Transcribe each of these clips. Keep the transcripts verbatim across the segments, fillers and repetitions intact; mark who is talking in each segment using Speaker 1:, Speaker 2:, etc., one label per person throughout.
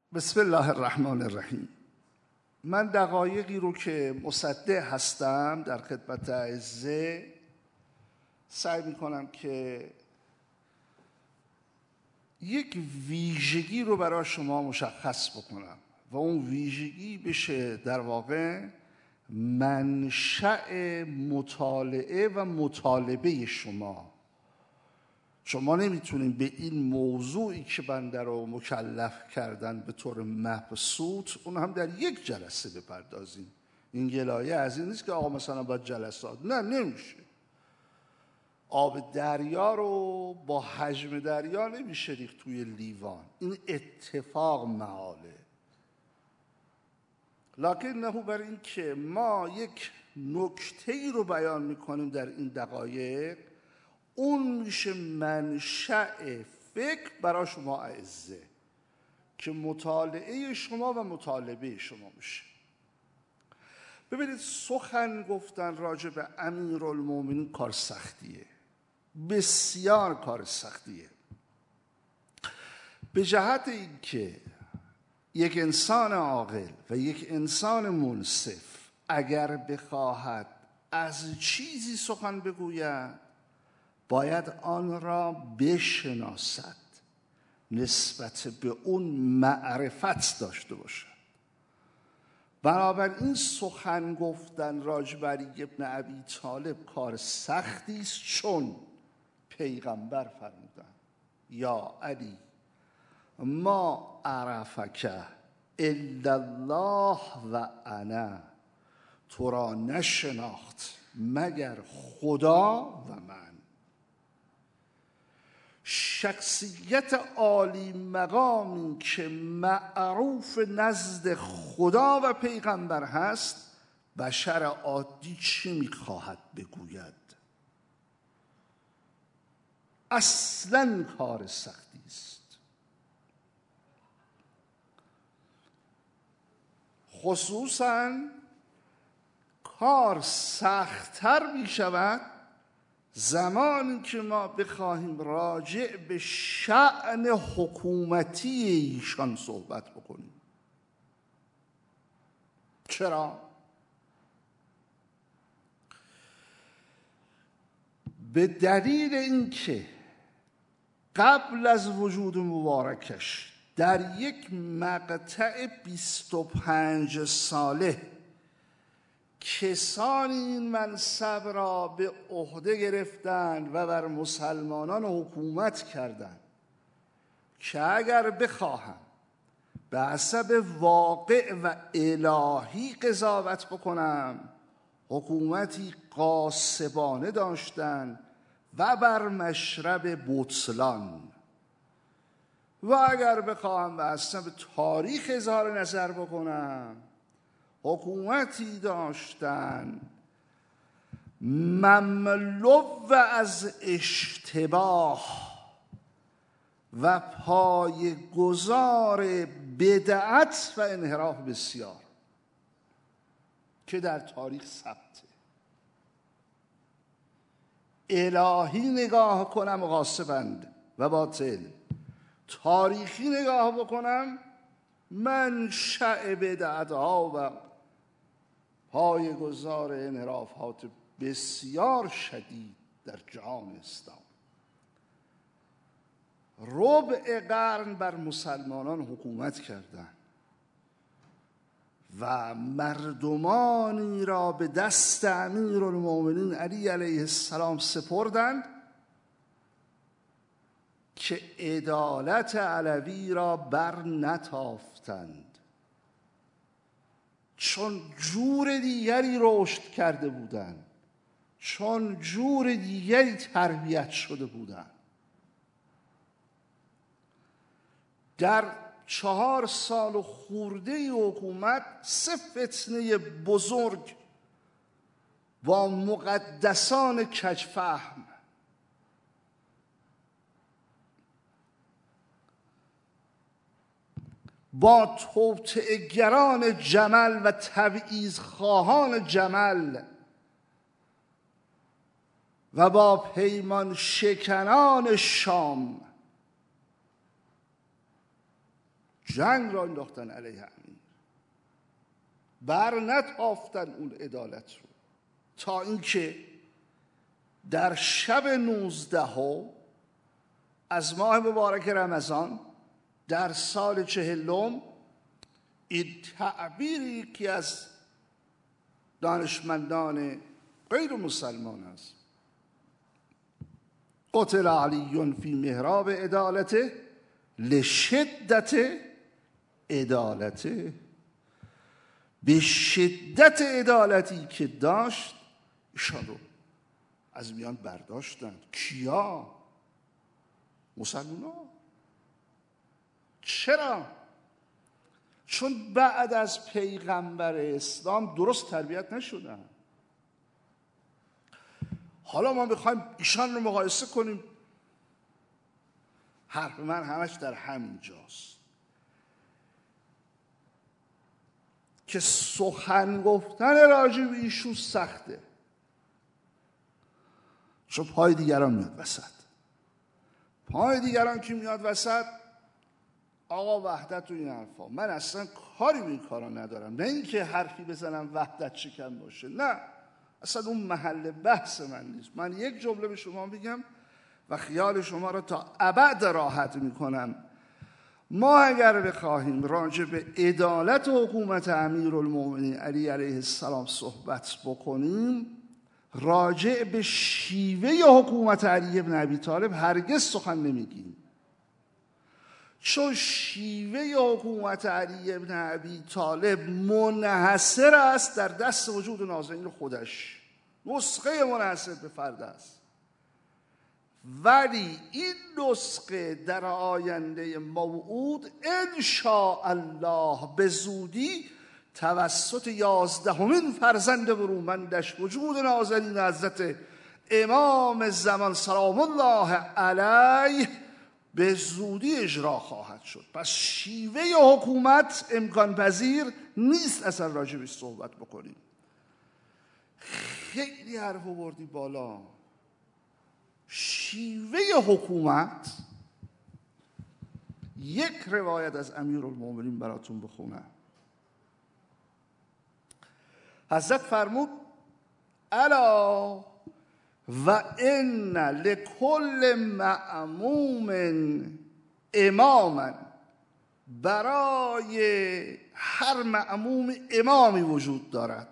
Speaker 1: بسم الله الرحمن الرحیم. من دقایقی رو که مصدق هستم در خدمت اعزه سعی میکنم که یک ویژگی رو برای شما مشخص بکنم و اون ویژگی بشه در واقع منشأ مطالعه و مطالبه شما. شما نمیتونین به این موضوعی که بنده رو مکلف کردن به طور مبسوط اون هم در یک جلسه بپردازین. این گلایه از این نیست که آقا مثلا باید جلسات، نه نمیشه. آب دریا رو با حجم دریا نمیشه ریخت توی لیوان، این اتفاق محاله. لکن نه بر این که ما یک نکته‌ای رو بیان میکنیم در این دقایق، اون میشه منشأ فکر برای شما اعزه که مطالعه شما و مطالبه شما میشه. ببینید، سخن گفتن راجع به امیرالمومنین کار سختیه، بسیار کار سختیه، به جهت اینکه یک انسان عاقل و یک انسان منصف اگر بخواهد از چیزی سخن بگوید باید آن را بشناسد، نسبت به اون معرفت داشته باشد. بنابراین سخن گفتن راجع بر ابن ابی طالب کار سختی است، چون پیغمبر فرمودند یا علی ما عرفک الا الله و انا، تو را نشناخت مگر خدا و من. شخصیت عالی مقامی که معروف نزد خدا و پیغمبر هست، بشر عادی چی میخواهد بگوید؟ اصلاً کار سختی است. خصوصاً کار سخت‌تر میشود زمانی که ما بخواهیم راجع به شأن حکومتی ایشان صحبت بکنیم. چرا؟ به دلیل اینکه قبل از وجود مبارکش در یک مقطع بیست و پنج ساله کسانی این منصب را به عهده گرفتند و بر مسلمانان حکومت کردند که اگر بخواهم به حسب واقع و الهی قضاوت بکنم، حکومتی غاصبانه داشتند و بر مشرب بطلان، و اگر بخواهم به حسب تاریخ اظهار نظر بکنم، حکومتی داشتن مملو از اشتباه و پایه‌گذار بدعت و انحراف بسیار که در تاریخ ثبته. الهی نگاه کنم غاصبند و باطل، تاریخی نگاه بکنم منشأ بدعت‌ها و پایه‌گذار انحرافات بسیار شدید در جهان اسلام. ربع قرن بر مسلمانان حکومت کردند و مردمانی را به دست امیرالمومنین علی علیه السلام سپردند که عدالت علوی را بر نتافتند، چون جور دیگری رشد کرده بودند، چون جور دیگری تربیت شده بودند. در چهار سال و خورده حکومت سه فتنه بزرگ با مقدسان کجفهم، با توطئه‌گران جمل و تبعیض خواهان جمل و با پیمان شکنان شام جنگ را انداختن علیه امیر، بر نتافتن اون عدالت رو، تا اینکه در شب نوزدهم از ماه مبارک رمضان در سال چهلم این تعبیری که از دانشمندان غیر مسلمان است: قتل علی فی محراب عدالته لشدت عدالته، به شدت عدالتی که داشت ایشان رو از میان برداشتند. کیا؟ مسلمان ها. چرا؟ چون بعد از پیغمبر اسلام درست تربیت نشدن. حالا ما میخوایم ایشان رو مقایسه کنیم. حرف من همش در همین جاست که سخن گفتن راجع به ایشون سخته، چون پای دیگران میاد وسط. پای دیگران که میاد وسط، آقا وحدت و این حرفا، من اصلا کاری به این کارا ندارم. نه اینکه حرفی بزنم وحدت شکن باشه، نه، اصلا اون محل بحث من نیست. من یک جمله به شما بگم و خیال شما را تا ابد راحت میکنم. ما اگر بخواهیم راجع به عدالت و حکومت امیرالمومنین علی علیه السلام صحبت بکنیم، راجع به شیوه حکومت علی ابن ابی طالب هرگز سخن نمیگیم، چون شیوه حکومت علی ابن ابی طالب منحصر است در دست وجود نازنین خودش، نسخه منحصر به فرد است. ولی این نسخه در آینده موعود ان شاء الله به زودی توسط یازدهمین فرزند برومندش وجود نازنین حضرت امام زمان سلام الله علیه به زودی اجرا خواهد شد. پس شیوه حکومت امکان پذیر نیست اصلا راجبش صحبت بکنیم. خیلی حرف آوردی بالا. شیوه حکومت، یک روایت از امیرالمومنین براتون بخونم. حضرت فرمود: الا و ان لکل مأموم اماما، برای هر مأموم امامی وجود دارد،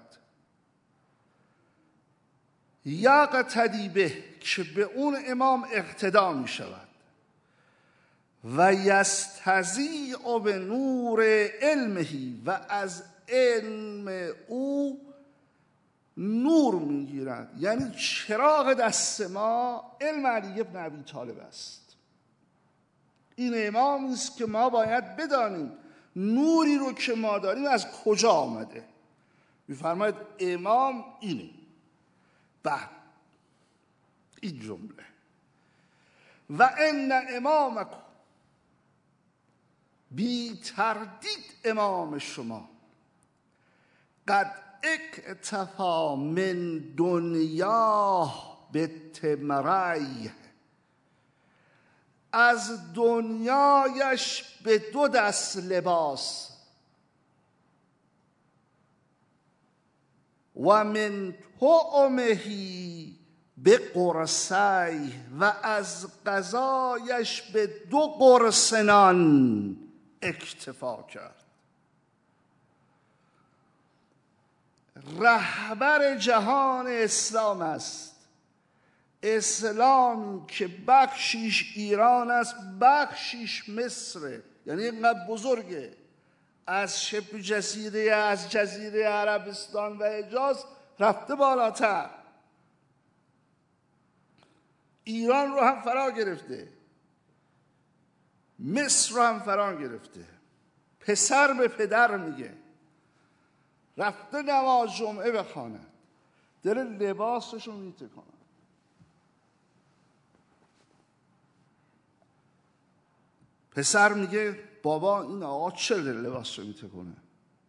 Speaker 1: یقتدی به، که به اون امام اقتدا می شود، و یستضیء به نور علمه، و از علم او نور میگیرد. یعنی چراغ دست ما علم علی ابن ابی طالب است. این امامی است که ما باید بدانیم نوری رو که ما داریم از کجا آمده. میفرماید امام اینه. بعد این جمله: و ان امامکم، بی تردید امام شما، قد اکتفا من دنیا به تمری، از دنیایش به دو دست لباس، و من طعمهی به قرصی، و از غذایش به دو قرص نان اکتفا کرد. رهبر جهان اسلام است. اسلام که بخشیش ایران است، بخشیش مصره، یعنی اینقدر بزرگه، از شبه جزیره، از جزیره عربستان و حجاز رفته بالاتر، ایران رو هم فرا گرفته، مصر رو هم فرا گرفته. پسر به پدر میگه رفته نماز جمعه بخواند، دل لباسشو میتکاند. پسر میگه بابا این آقا چرا دل لباسشو میتکونه؟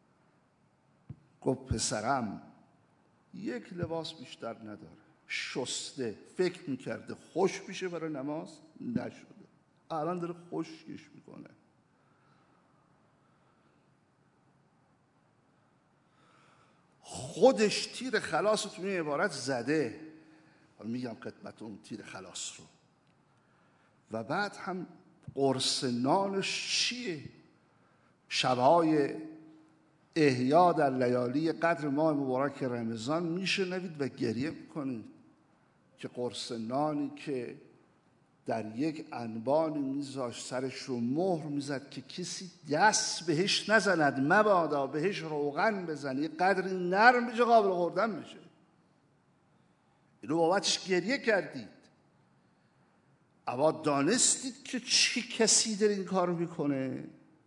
Speaker 1: گفت پسرم یک لباس بیشتر نداره، شسته، فکر میکرده خوش میشه برای نماز، نشده، الان داره خشکش میکنه. خودش تیر خلاص رو توی عبارت زده. میگم خدمتتون تیر خلاص رو. و بعد هم قرص نانش چیه؟ شبهای احیا در لیالی قدر ماه مبارک رمضان میشنوید و گریه میکنید که قرص نانی که در یک انبانی میذاشت، سرش رو مهر میزد که کسی دست بهش نزند، مبادا بهش روغن بزنی، قدری نرم بشه قابل خوردن بشه. اینو بابتش گریه کردید. اما دانستید که چه کسی در این کار میکنه؟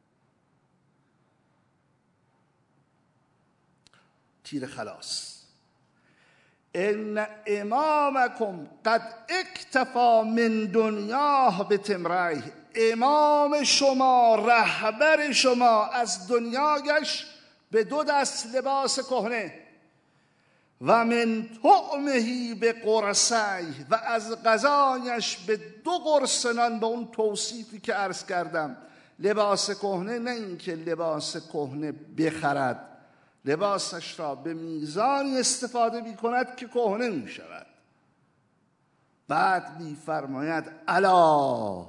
Speaker 1: تیر خلاص. ان امامکم قد اکتفا من دنیاه به تمریه. امام شما، رهبر شما از دنیایش به دو دست لباس کهنه و من طعمهی به قرصی، و از غذایش به دو قرص نان، به اون توصیفی که عرض کردم. لباس کهنه نه اینکه لباس کهنه بخرد، لباسش را به میزانی استفاده می کند که کهنه می شود. بعد می فرماید الا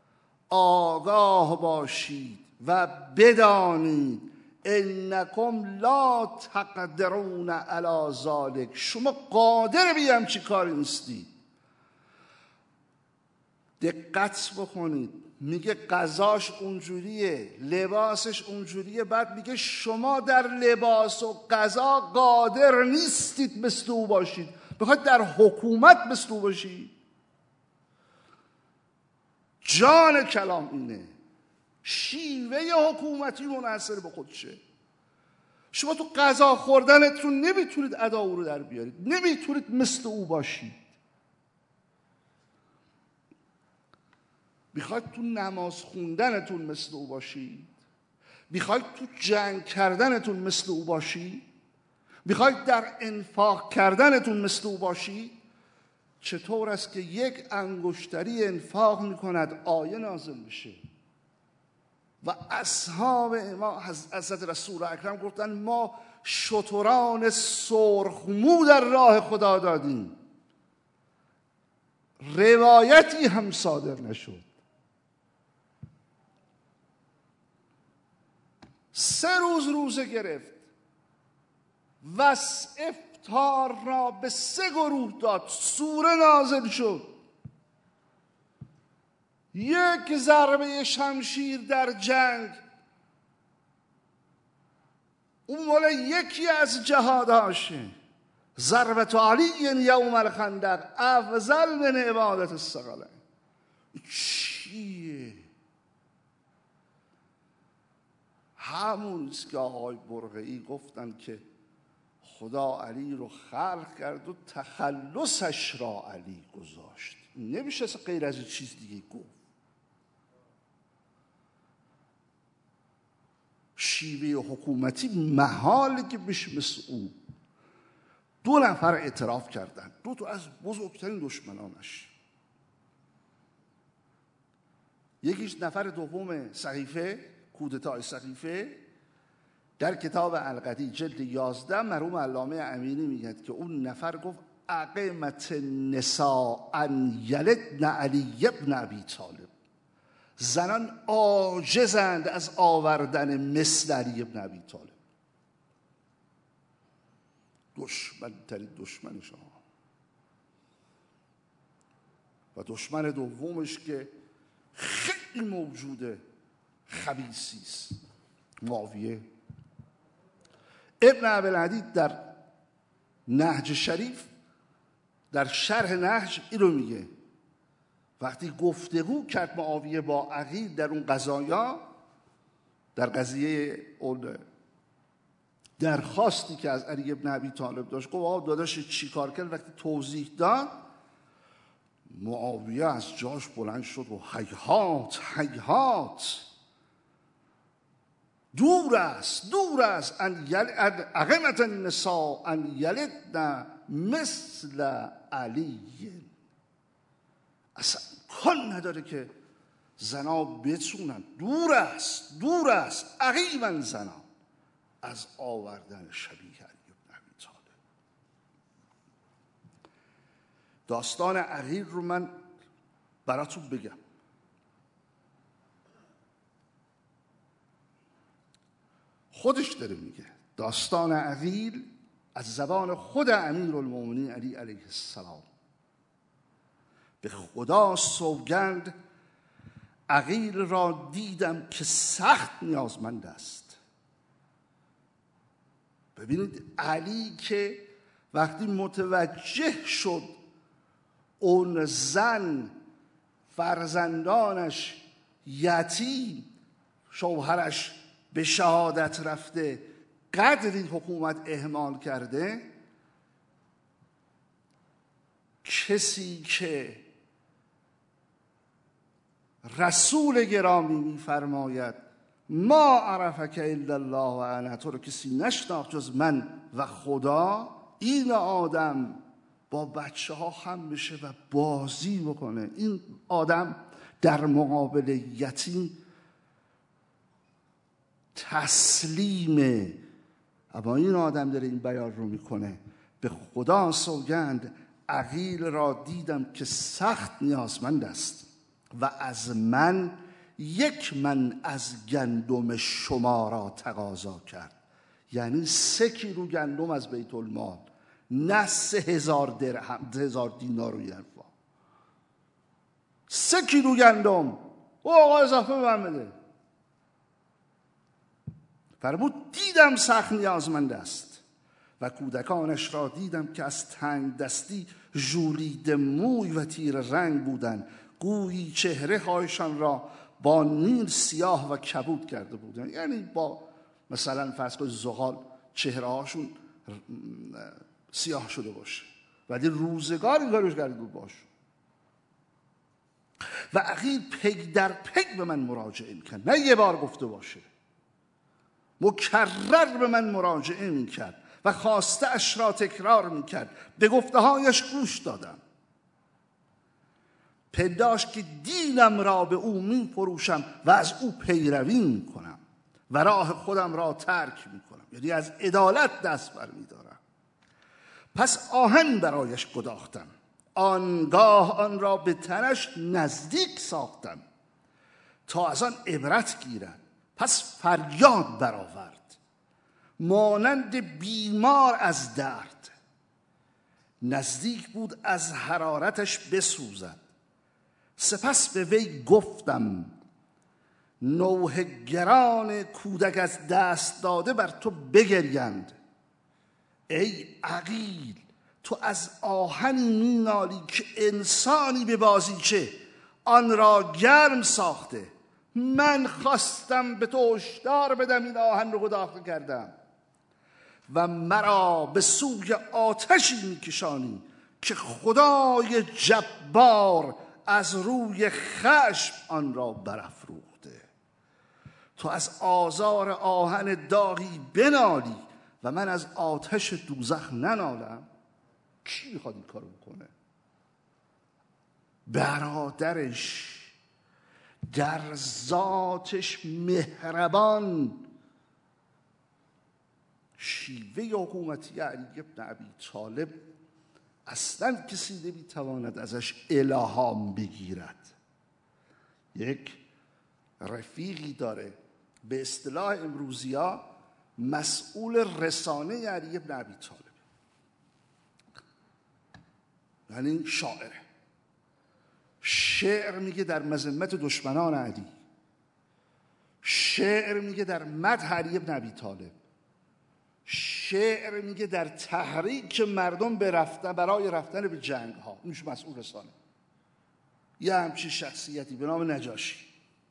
Speaker 1: آگاه باشید و بدانید انکم لا تقدرون علی ذلک، شما قادر به همچین کاری نیستید. دقت بکنید، میگه غذاش اونجوریه، لباسش اونجوریه، بعد میگه شما در لباس و غذا قادر نیستید مثل او باشید. بخواید در حکومت مثل او باشید؟ جان کلام اینه. شیوه حکومتی منحصر به خودشه. شما تو غذا خوردنتون نمیتونید ادا او رو در بیارید، نمیتونید مثل او باشید. میخواید تو نماز خوندنتون مثل او باشید؟ میخواید تو جنگ کردنتون مثل او باشید؟ میخواید در انفاق کردنتون مثل او باشید؟ چطور است که یک انگشتری انفاق میکند آیه نازل میشه و اصحاب ما حضرت رسول اکرم گفتن ما شتران سرخمو در راه خدا دادیم، روایتی هم صادر نشد. سه روز روزه گرفت و افطار را به سه گروه داد. سوره نازل شد. یک ضربه شمشیر در جنگ، اون مال یکی از جهاداشه. ضربت علی یوم الخندق افضل من عبادت الثقلین. چیه؟ همونست که آقای برقعی گفتن که خدا علی رو خلق کرد و تخلصش را علی گذاشت. نمیشه غیر از چیز دیگه گفت. شیوه حکومتی محاله که بشه مثل او. دو نفر اعتراف کردن، دو تا از بزرگترین دشمنانش. یکیش نفر دوم صحیفه، کودتای صحیفه، در کتاب القدی جلد یازده مرحوم علامه امینی میگه که اون نفر گفت اقیمت النساء ان یلدن علی ابن ابی طالب. زنان عاجزند از آوردن مثل علی ابن ابی طالب. دشمن ترین دشمن شما. و دشمن دومش که خیلی موجوده، خبیثی است، معاویه. ابن ابوالعدید در نهج شریف در شرح نهج اینو میگه، وقتی گفتگو کرد معاویه با عقیل در اون قضایا، در قضیه اون درخواستی که از علی ابن ابی طالب داشت، گفت آقا داداش چی کار کرد؟ وقتی توضیح داد، معاویه از جاش بلند شد و هیهات هیهات، دور است دور است ان اقیمت النساء ان یلدن مثل علی. اصلا کن نداره که زنا بتونن، دور است دور است عقیما زنا از آوردن شبیه علی ابن ابی طالب. داستان عقیل رو من براتون بگم. خودش داره میگه داستان عقیل از زبان خود امیرالمومنین علی علیه السلام. به خدا سوگند عقیل را دیدم که سخت نیازمند است. ببینید علی که وقتی متوجه شد اون زن فرزندانش یتیم، شوهرش به شهادت رفته، قدری حکومت اهمال کرده، کسی که رسول گرامی می‌فرماید ما عرفک الا الله و انا، تو رو کسی نشناخت جز من و خدا، این آدم با بچه ها هم بشه و بازی بکنه. این آدم در مقابل یتیم تسلیمه. اما این آدم داره این بیان رو میکنه به خدا سوگند عقیل را دیدم که سخت نیازمند است و از من یک من از گندم شما را تقاضا کرد. یعنی سه کیلو گندم از بیت المال، نه سه هزار درهم، سه هزار دینار و یرفا. سه کیلو گندم او آقا اضافه به من بده. فرمود دیدم سخت نیازمند است و کودکانش را دیدم که از تنگ دستی ژولیده موی و تیر رنگ بودند، گویی چهره هایشان را با نیل سیاه و کبود کرده بودند. یعنی با مثلا فرض کنید زغال چهره هاشون سیاه شده باشه، ولی روزگار این کارش کرده بود باشه. و عقیل پک در پک به من مراجعه میکرد، نه یه بار گفته باشه، مکرر به من مراجعه میکرد و خواسته اش را تکرار میکرد. به گفته هایش گوش دادم، پنداشت که دینم را به او میفروشم و از او پیروی میکنم و راه خودم را ترک میکنم، یعنی از عدالت دست بر میدارم. پس آهن برایش گداختم، آنگاه آن را به تنش نزدیک ساختم تا از آن عبرت گیرد. پس فریاد برآورد مانند بیمار از درد، نزدیک بود از حرارتش بسوزد. سپس به وی گفتم نوح گران کودک از دست داده بر تو بگریند. ای عقیل، تو از آهنی مینالی که انسانی به بازیچه آن را گرم ساخته. من خواستم به تو هشدار بدم این آهن رو گداخته کردم و مرا به سوی آتشی میکشانی که خدای جبار از روی خشم آن را برافروخته. تو از آزار آهن داغی بنالی و من از آتش دوزخ ننالم. کی میخواد این کارو بکنه؟ برادرش در ذاتش مهربان. شیوه حکومتی علی بن ابی طالب اصلا کسی نمیتواند ازش الهام بگیرد. یک رفیقی داره به اصطلاح امروزیا مسئول رسانه علی بن ابی طالب، یعنی شاعره، شعر میگه در مذمت دشمنان علی، شعر میگه در مدح علی بن ابی طالب، شعر میگه در تحریک مردم به رفتن برای رفتن به جنگ ها. اینش مسئول رسانه. یه همچین شخصیتی به نام نجاشی،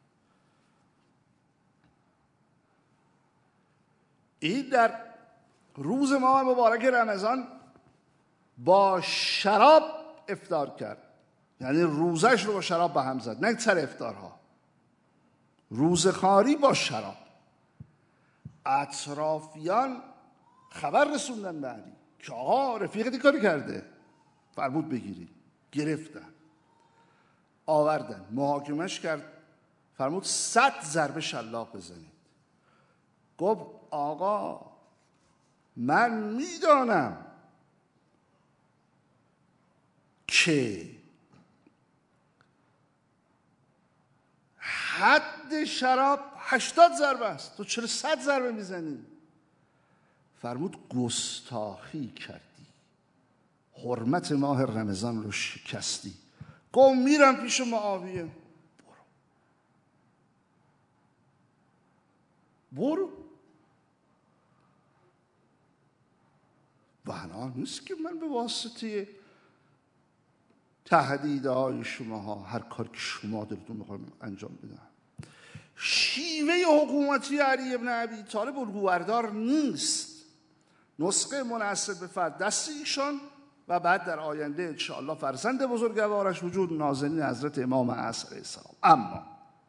Speaker 1: این در روز ماه مبارک رمضان با شراب افطار کرد. یعنی روزش رو با شراب به هم زد، نه سر افطارها، روزخواری با شراب. اطرافیان خبر رسوندن به علی که آقا رفیقت این کاری کرده، فرمود بگیری. گرفتن، آوردن، محاکمش کرد، فرمود صد ضربه شلاق بزنید. گفت آقا من میدانم که حد شراب هشتاد ضربه است، تو چرا صد ضربه میزنی؟ فرمود گستاخی کردی، حرمت ماه رمضان رو شکستی. گفت میرم پیش معاویه. برو برو. بنا نیست که من به واسطه تهدیدهای شماها هر کار که شما دلتون میخواید انجام بدم. شیوه حکومتی علی ابن ابی طالب الگوبردار نیست. نسخه منحصر به فرد دست ایشان و بعد در آینده انشاءالله فرزند بزرگوارش وجود نازنین حضرت امام عصر علیه السلام. اما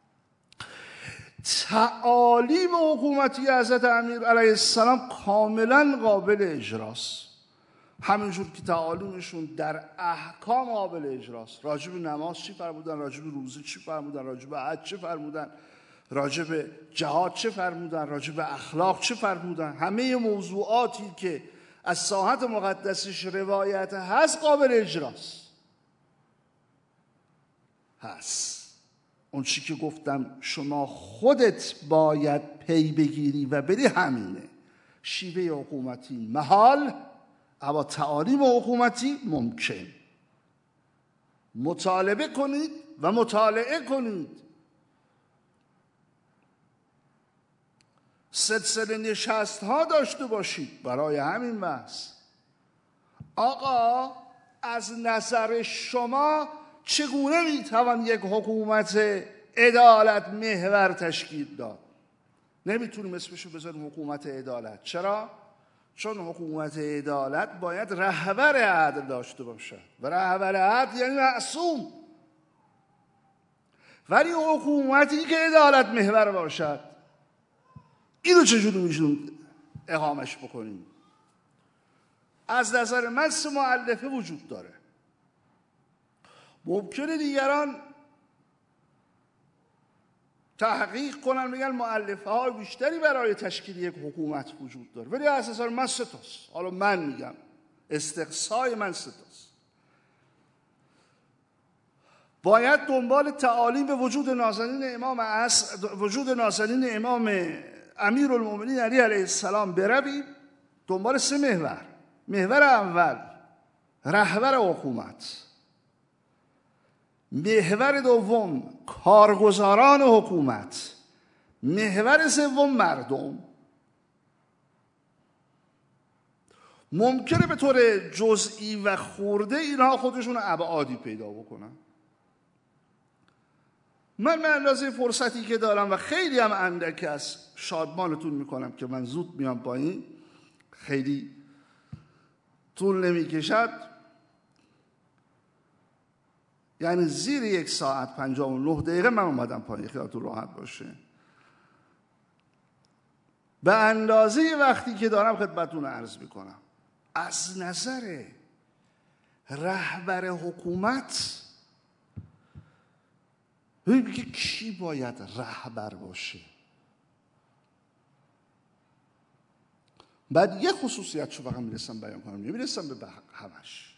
Speaker 1: تعالیم حکومتی حضرت امیر علیه السلام کاملا قابل اجراست. همینجور که تعالیمشون در احکام قابل اجراست. راجب نماز چی فرمودن، راجب روزه چی فرمودن، راجب حج چی فرمودن، راجب جهاد چه فرمودن، راجب اخلاق چه فرمودن. همه موضوعاتی که از ساحت مقدسش روایت هست قابل اجراست. هست اون چی که گفتم شما خودت باید پی بگیری و بری همینه. شیوه حکومتی محال، اما تعالیم حکومتی ممکن. مطالبه کنید و مطالعه کنید. سلسله نشست ها داشته باشید برای همین بحث. آقا از نظر شما چگونه میتوان یک حکومت عدالت محور تشکیل داد؟ نمیتونیم اسمشو بذاریم حکومت عدالت. چرا؟ چون حکومت عدالت باید رهبر عدل داشته باشد و رهبر عدل یعنی معصوم. ولی حکومتی که عدالت محور باشد اینو چجوری میشون اقامش بکنیم؟ از نظر من سه مؤلفه وجود داره. ممکنه دیگران تحقیق کنن بگن مؤلفه های بیشتری برای تشکیل یک حکومت وجود داره، ولی از نظر من سه تاست. حالا من میگم استقصای من سه تاست. باید دنبال تعالیم به وجود نازنین امام عصر، وجود نازنین امام امیرالمومنین علی علیه السلام برویم. دنبال سه محور. محور اول رهبر حکومت، محور دوم کارگزاران حکومت، محور سوم مردم. ممکنه به طور جزئی و خورده اینها خودشون ابعادی پیدا بکنن. من به اندازه فرصتی که دارم و خیلی هم اندک است شادمانتون میکنم که من زود میام پایین، خیلی طول نمیکشد، یعنی زیر یک ساعت پنجاه و نه دقیقه من اومدم پایین، خیالتون راحت باشه. به اندازه وقتی که دارم خدمتتون عرض میکنم. از نظر رهبر حکومت ببین که کی باید رهبر باشه. بعد یه خصوصیت شو فقط میرسم بیان کنم، نمیرسم به همش.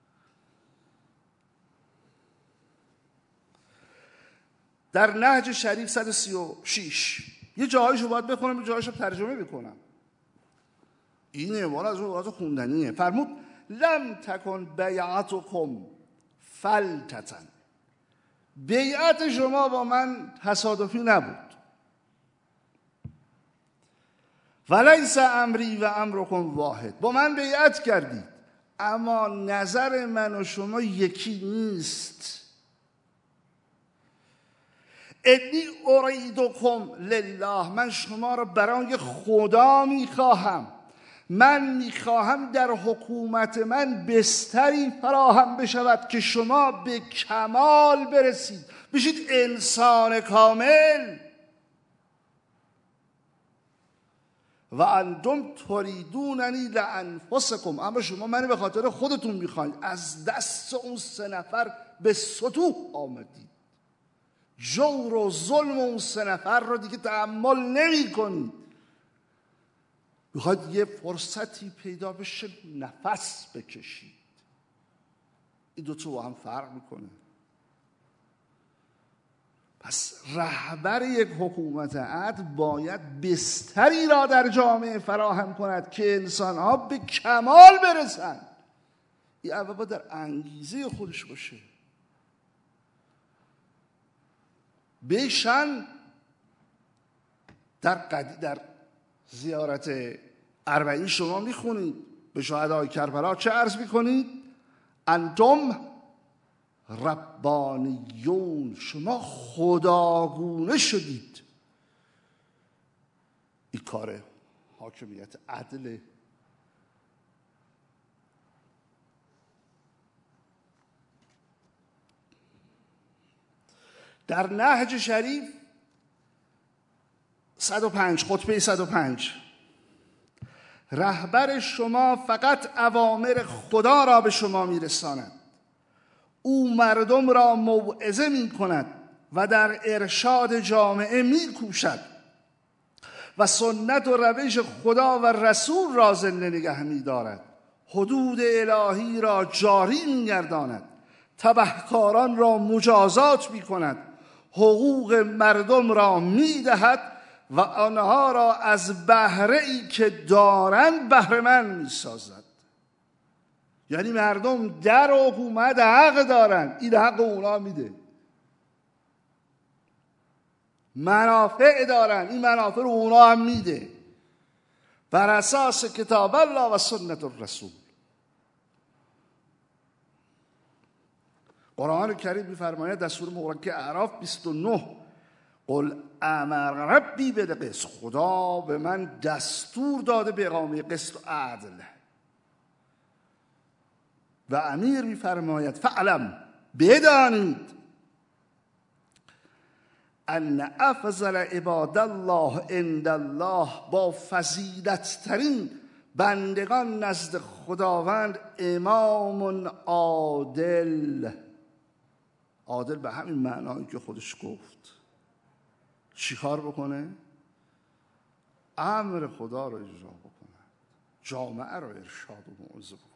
Speaker 1: در نهج شریف صد و سی و شش یه جاهایشو باید بخونم، یه جاهایشو ترجمه بکنم. این عبارت از اون عبارت خوندنیه. فرمود لم تکن بیعتکم فلتتن. بیعت شما با من تصادفی نبود. ولیس امری و امرکم واحد. با من بیعت کردید اما نظر من و شما یکی نیست. انی اریدکم لله. من شما را برای خدا میخواهم. من میخواهم در حکومت من بستری فراهم بشود که شما به کمال برسید، بشید انسان کامل. و انتم تریدوننی لانفسکم. اما شما منو به خاطر خودتون میخواید. از دست اون سه نفر به سطوح آمدید. جور و ظلم اون سه نفر رو دیگه تحمل نمی کنید. میخواید یه فرصتی پیدا بشه نفس بکشید. این دو تا با هم فرق میکنه. پس رهبر یک حکومت عدل باید بستری را در جامعه فراهم کند که انسانها به کمال برسند. این اول باید در انگیزه خودش باشه. بشن در قدی در زیارت اربعین شما میخونید به شهدای کربلا چه عرض میکنید؟ انتم ربانیون، شما خداگونه شدید. این کار حاکمیت عدل. در نهج شریف صد و پنج خطبه صد و پنج رهبر شما فقط اوامر خدا را به شما میرساند، او مردم را موعظه می کند و در ارشاد جامعه می کوشد و سنت و روش خدا و رسول را زنده نگه می دارد، حدود الهی را جاری می گرداند، تبهکاران را مجازات می کند، حقوق مردم را می دهد و آنها را از بهره ای که دارند بهره مند می سازد. یعنی مردم در حکومت حق دارن، این حق اونا میده. منافع دارن، این منافع رو اونا هم میده بر اساس کتاب الله و سنت الرسول. قرآن کریم میفرماید در سوره مبارکه اعراف بیست و نه قل امر ربی بالقسط، خدا به من دستور داده به اقامه قسط و عدل. و امیر میفرماید فعلم، بدانید ان افضل عباد الله عند الله، با فضیلت ترین بندگان نزد خداوند امام عادل. عادل به همین معنایی که خودش گفت. چی کار بکنه؟ امر خدا رو اجرا بکنه، جامعه رو ارشاد و موعظه بکنه.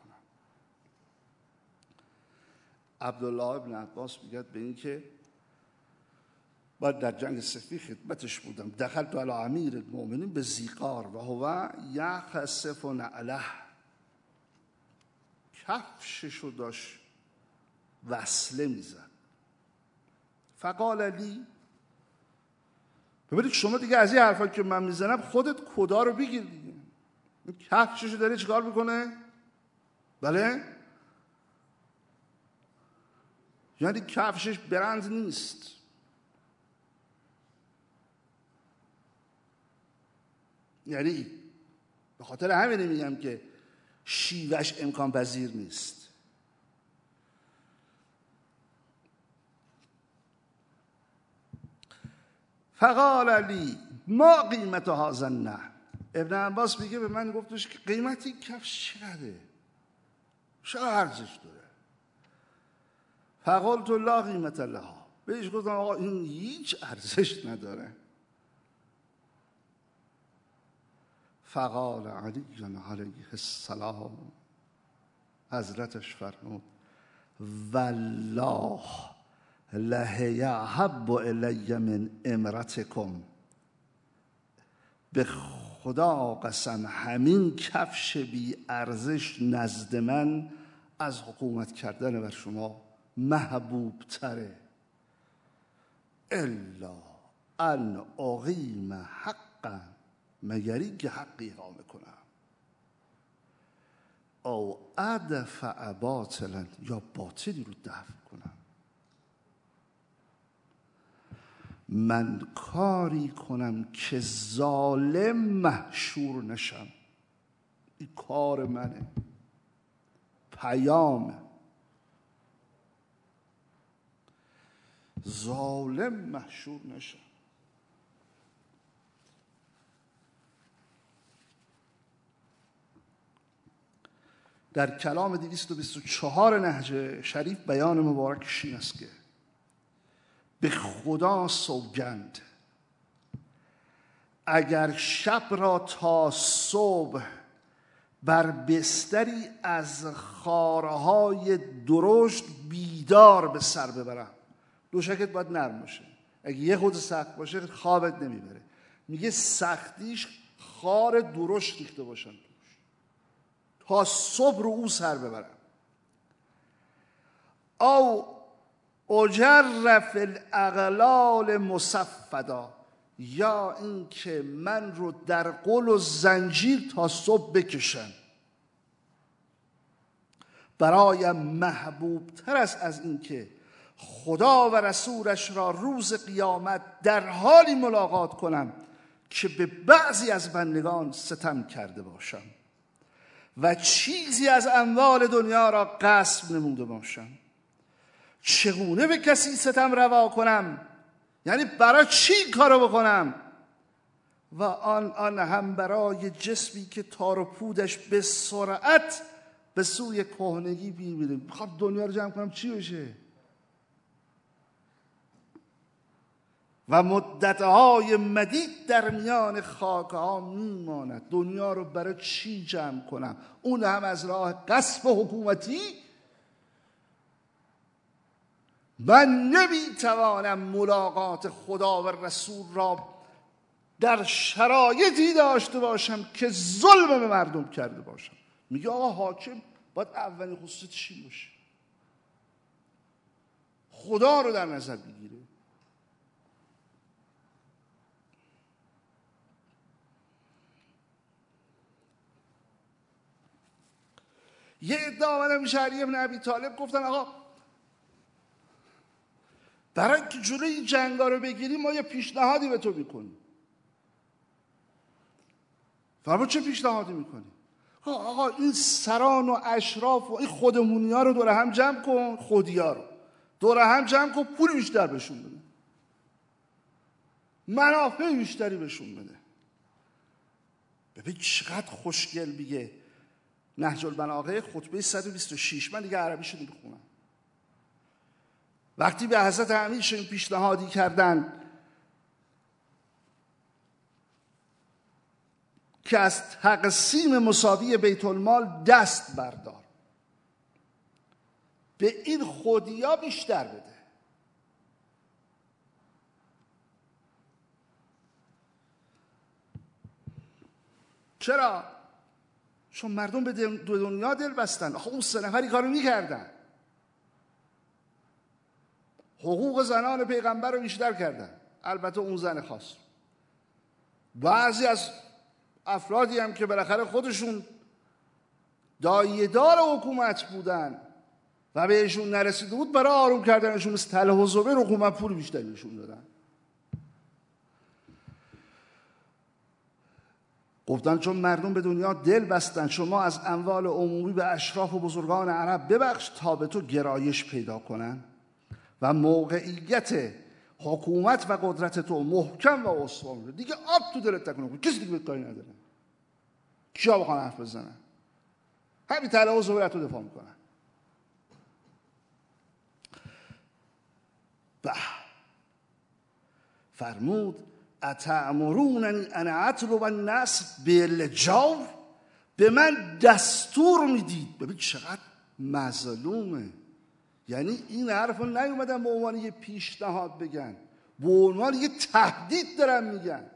Speaker 1: عبدالله ابن عباس میگه به این که بعد در جنگ صفین خدمتش بودم، دخلت علی امیر المؤمنین به زیقار و هو یخسف نعله، کفششو داشت وصله میزد. فقال لی، ببینید شما دیگه از این حرفا که من میزنم خودت کدا رو بگیر دیگه. این کفششو داره چیکار میکنه؟ بله؟ یعنی کفشش برند نیست، یعنی به خاطر همین میگم که شیوهش امکان پذیر نیست. فقال لی ما قیمت هذا النعل، ابن عباس میگه به من گفتش که قیمت این کفش چقدره، چه ارزش داره؟ فقلت لا قیمت لها، بهش گفتم آقا این هیچ ارزش نداره. فقال علی علیه السلام، حضرتش فرمود والله لهی احب الی من امرتکم، به خدا قسم همین کفش بی ارزش نزد من از حکومت کردن بر شما محبوب تره. الا ان اقیم حقا، مگری که حقی اقامه کنم، او ادفع باطلا، یا باطلی رو دفع کنم. من کاری کنم که ظالم محشور نشم، این کار منه، پیامه. ظالم محشور نشم. در کلام دویست و بیست و چهار نهج شریف بیان مبارکش این است که به خدا سوگند اگر شب را تا صبح بر بستری از خارهای درشت بیدار به سر ببرم. دوشکت باید نرم باشه، اگه یه خود سخت باشه خوابت نمیبره. میگه سختیش خار درشت ریخته باشن توش تا صبح رو او سر ببرم. او اجر فی الاغلال مصفدا، یا این که من رو در قل و زنجیر تا صبح بکشن. برایم محبوب تر است از این که خدا و رسولش را روز قیامت در حالی ملاقات کنم که به بعضی از بندگان ستم کرده باشم و چیزی از اموال دنیا را غصب نموده باشم. چگونه به کسی ستم روا کنم؟ یعنی برای چی کارو بکنم؟ و آن آن هم برای جسمی که تار و پودش به سرعت به سوی کهنگی می‌میره. میخوام دنیا رو جمع کنم چی بشه؟ و مدتهای مدید در میان خاک‌ها میماند. دنیا رو برای چی جمع کنم؟ اون هم از راه غصب حکومتی. من نمیتوانم ملاقات خدا و رسول را در شرایطی داشته باشم که ظلم به مردم کرده باشم. میگه آقا حاکم باید اولین خصوصیتش این باشه، خدا رو در نظر بگیره. یه ادعا آمدن به شهری ابن ابی طالب گفتن آقا برای اینکه جلوی این جنگا رو بگیریم ما یه پیشنهادی به تو میکنیم. فرمود چه پیشنهادی میکنی؟ آقا این سران و اشراف و این خودمونی ها رو دور هم جمع کن، خودی ها رو دور هم جمع کن، پول بیشتر بهشون بده، منافع بیشتری بهشون بده. ببین چقدر خوشگل میگه نهج البلاغه خطبه صد و بیست و شش. من دیگه عربیشو نمیخونم. وقتی به حضرت امیر این پیشنهادی کردن که از تقسیم مساوی بیت المال دست بردار، به این خودیا بیشتر بده. چرا؟ چون مردم به دنیا دل بستن. آخه اون سه نفری کارو میکردن، حقوق زنان پیغمبر رو بیشتر کردن. البته اون زن خاص. بعضی از افرادی هم که بالاخره خودشون دایه‌دار حکومت بودن و بهشون نرسیده بود، برای آروم کردنشون مثل طلحه و زبیر حکومت پول بیشتری بهشون دادن. گفتن چون مردم به دنیا دل بستن، شما از اموال عمومی به اشراف و بزرگان عرب ببخش تا به تو گرایش پیدا کنن و موقعیت حکومت و قدرت تو محکم و استوار دیگه آب تو دلت نکنه. کسی دیگه کاری نداره. کیا بخوان حرف بزنن؟ همین طلحه و زبیر تو دفاع میکنن. به فرمود اتأمروننی ان اطلب الناس بالجور، به من دستور میدید. ببین چقدر مظلومه. یعنی این حرف رو نیومدن به عنوان یه پیشنهاد بگن، به عنوان یه تهدید دارن میگن.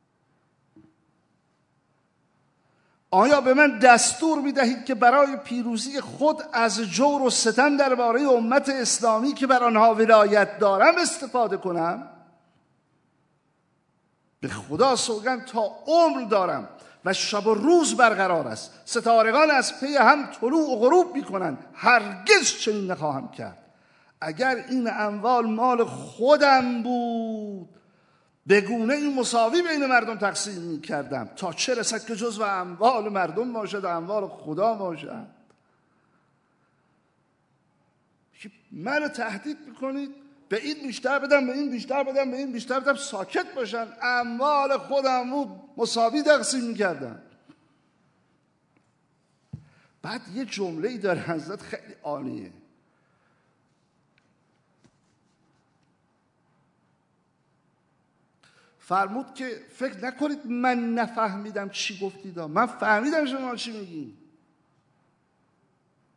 Speaker 1: آیا به من دستور میدهید که برای پیروزی خود از جور و ستم درباره امت اسلامی که بر آنها ولایت دارم استفاده کنم؟ به خدا سوگند تا عمر دارم و شب و روز برقرار است، ستارگان از پی هم طلوع و غروب میکنند، هرگز چنین نخواهم کرد. اگر این اموال مال خودم بود به گونه این مساوی بین مردم تقسیم میکردم، تا چه رسد که جزو اموال مردم باشد و اموال خدا باشد. منو تهدید میکنید به این بیشتر بدم، به این بیشتر بدم، به این بیشتر بدم، ساکت باشن. اموال خودم بود مساوی تقسیم میکردم. بعد یه جمله‌ای داره حضرت خیلی عالیه. فرمود که فکر نکنید من نفهمیدم چی گفتید، من فهمیدم شما چی میگین.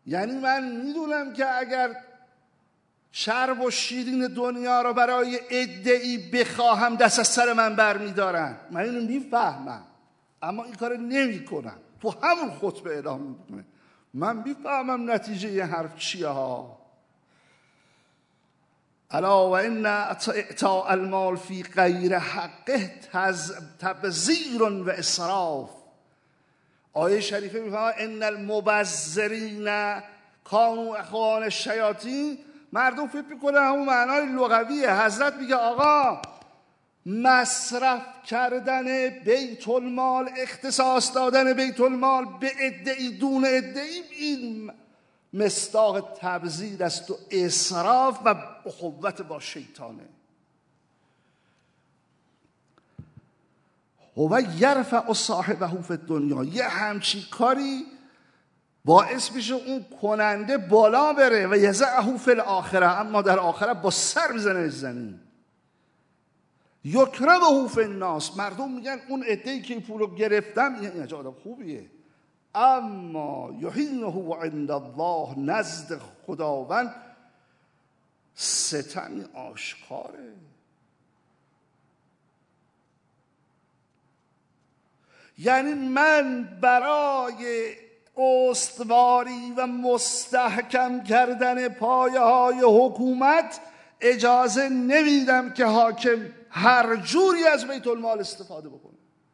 Speaker 1: یعنی من میدونم که اگر چرب و شیرین دنیا رو برای عده‌ای بخواهم دست از سر من برمیدارن. من اینو میفهمم اما این کار نمی کنم. تو همون خطبه اعلام میکنه من میفهمم نتیجه یه حرف چیه ها. الا و ان اعطاء المال فی غیر حقه تبذیر و اسراف. آیه شریفه میفهمه ان المبذرین کانوا اخوان الشیاطین. مردم فکر میکنه همون معنای لغویه. حضرت میگه آقا مصرف کردن بیت المال، اختصاص دادن بیت المال به عده‌ای دون عده‌ای، این مصداق تبذیر است و اسراف و اخوت با شیطانه. هو یرفع صاحبه فی الدنیا. یه همچی کاری باعث میشه اون کننده بالا بره و یضعه فی الاخره، اما در آخره با سر میزنه زمین. یکرمه فی الناس. مردم میگن اون عده‌ای که پولو گرفتم این عجب آدم خوبیه، اما یهینه عند الله، نزد خداوند ستمی آشکاره. یعنی من برای استواری و مستحکم کردن پایه های حکومت اجازه نمیدم که حاکم هر جوری از بیت المال استفاده بکنه.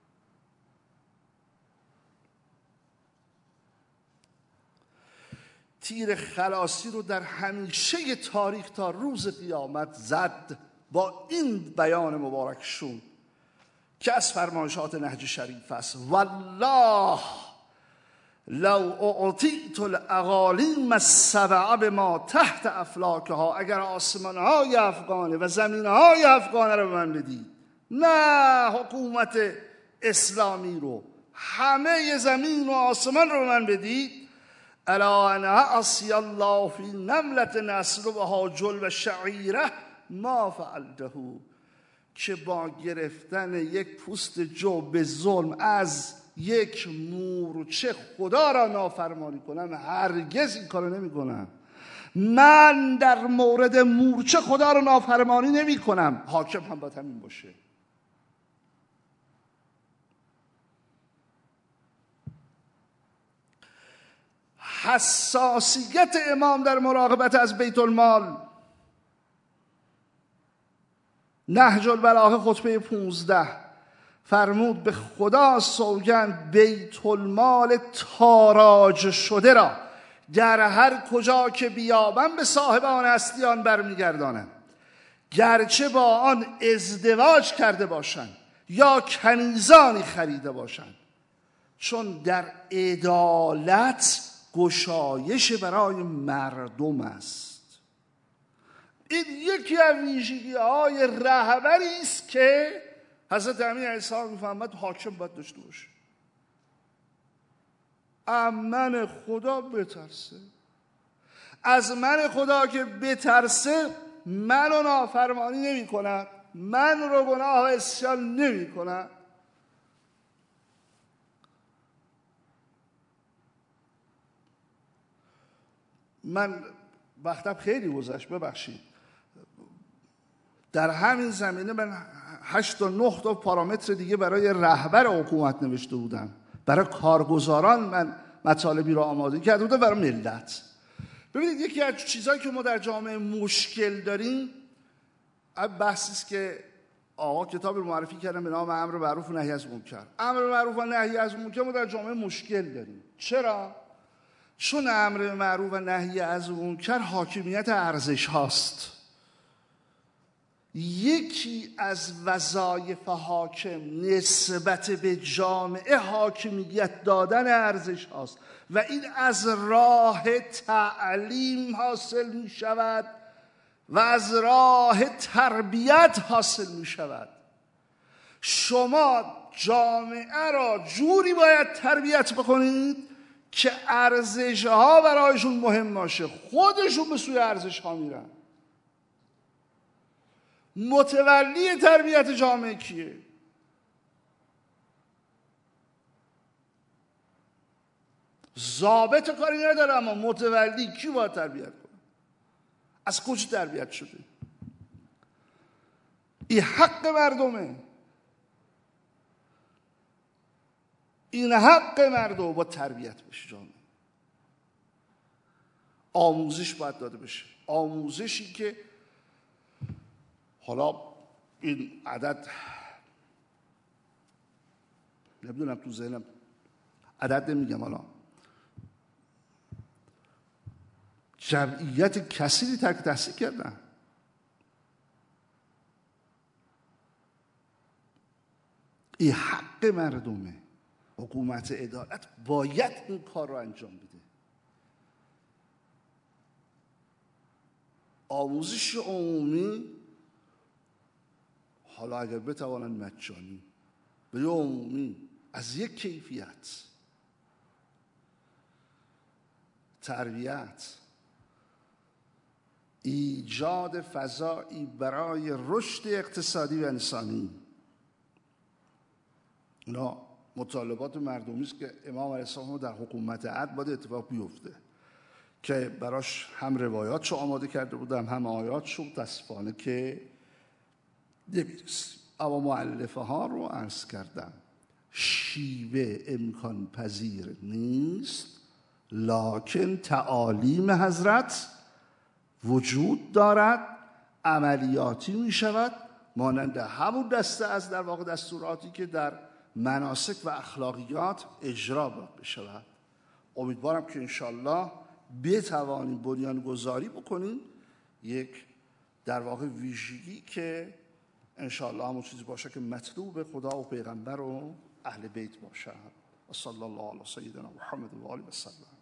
Speaker 1: تیر خلاصی رو در همیشه تاریخ تا روز قیامت زد با این بیان مبارکشون که از فرمایشات نهج شریف است: والله لو اعطیت الاقالیم السبع بما تحت افلاکها. اگر آسمانهای افغانه و زمینهای افغانه رو به من بدید، نه حکومت اسلامی رو، همه زمین و آسمان رو به من بدید، الا ان اعصی الله فی نملة نسلبها جلب شعیره ما فعلته. که با گرفتن یک پوست جو به ظلم از یک مورچه خدا را نافرمانی کنم، هرگز این کارو نمی کنم. من در مورد مورچه خدا را نافرمانی نمی کنم. حاکم هم باید همین باشه. حساسیت امام در مراقبت از بیت المال. نهج البلاغه خطبه پونزده فرمود به خدا سوگند بیت المال تاراج شده را در هر کجا که بیابم به صاحبان اصلیان برمیگردانم، گرچه با آن ازدواج کرده باشند یا کنیزانی خریده باشند، چون در عدالت گشایش برای مردم است. این یکی از ویژگی‌های رهبری است که حضرت امیر علیه السلام می‌فرماید حاکم باید داشته باشه. از من خدا بترسه. از من خدا که بترسه منو نافرمانی نمی کند، من رو گناه و عصیان نمی کند. من وقتم خیلی گذشت، ببخشید. در همین زمینه من هشت و نه تا پارامتر دیگه برای رهبر حکومت نوشته بودم. برای کارگزاران من مطالبی رو آماده کرده بودم، برای ملت. ببینید یکی از چیزایی که ما در جامعه مشکل داریم، بحثی است که آقا کتاب رو معرفی کردن به نام امر معروف و نهی از منکر. امر معروف و نهی از منکر ما در جامعه مشکل داریم. چرا؟ چون امر معروف و نهی از منکر حاکمیت ارزش هاست. یکی از وظایف حاکم نسبت به جامعه حاکمیت دادن ارزش هاست و این از راه تعلیم حاصل می شود و از راه تربیت حاصل می شود. شما جامعه را جوری باید تربیت بکنید که ارزش ها برایشون مهم باشه، خودشون به سوی ارزش ها میرن. متولی تربیت جامعه کیه؟ ضابط کاری نداره، اما متولی کی باید تربیت کنه؟ از کجا تربیت شده؟ این حق مردمه، این حق مردم با تربیت بشه. جامعه آموزش باید داده بشه، آموزشی که حالا این عدد نمیدونم تو ذهنم عدد نمیگم، حالا جمعیت کثیری ترک تحصیل کردن. این حق مردمه. حکومت عدالت باید این کار رو انجام بده. آموزش عمومی حالا اگر بتوانن مجانی و یا عمومی از یک کیفیت، تربیت، ایجاد فضایی برای رشد اقتصادی و انسانی، اینا مطالبات مردمی است که امام علیه السلام در حکومت عدل باید اتفاق بیفته که براش هم روایاتشو آماده کرده بودم هم آیاتشو، متاسفانه که نمیرسیم. اما مؤلفه ها رو عرض کردم، شیوه امکان پذیر نیست، لکن تعالیم حضرت وجود دارد، عملیاتی می شود، مانند همون دسته از در واقع دستوراتی که در مناسک و اخلاقیات اجرا باید بشود. امیدوارم که انشالله بتوانیم بنیان گذاری بکنیم یک در واقع ویژگی که انشالله همون چیزی باشه که مطلوب خدا و پیغمبر و اهل بیت باشه. و صلی الله علی سیدنا محمد و آله و سلم.